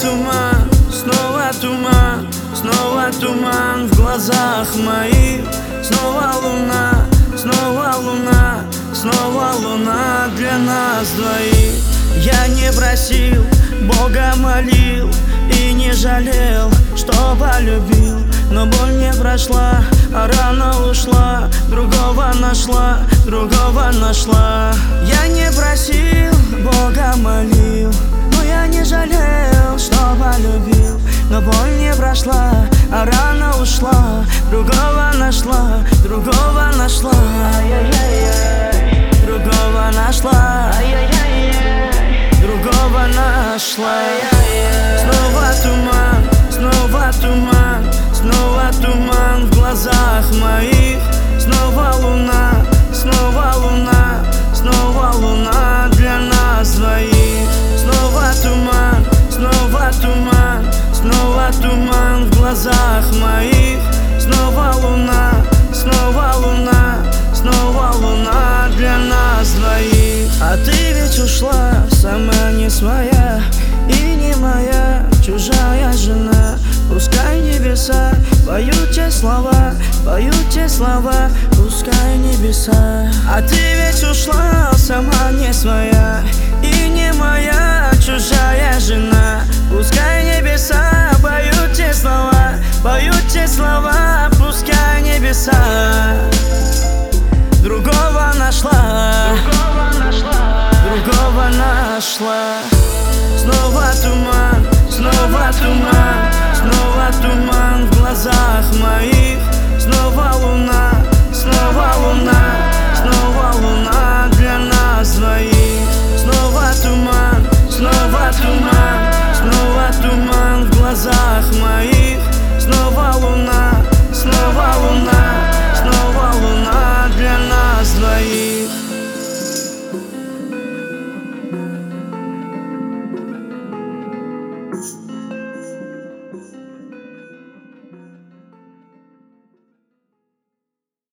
снова туман в глазах моих. Снова луна, снова луна, снова луна для нас двоих. Я не просил, Бога молил и не жалел, что полюбил. Но боль не прошла, а рана ушла, другого нашла, другого нашла. Я не просил, Бога молил, но я не жалел, что полюбил. Но боль не прошла, а рана ушла, другого нашла, другого нашла. Другого нашла, другого нашла. Снова туман, снова туман, снова туман в глазах моих. Снова луна, снова луна, снова луна для нас двоих. Снова туман, снова туман, снова туман в глазах моих. Снова луна, снова луна, снова луна для нас двоих. А ты ведь ушла, сама не своя и не моя, чужая жена. Пускай небеса поют те слова, поют те слова, пускай небеса. А ты ведь ушла, сама не своя и не моя, чужая жена. Пускай небеса поют те слова, поют те слова, пускай небеса. Другого нашла, другого нашла. Снова туман, снова туман, снова туман в глазах моих.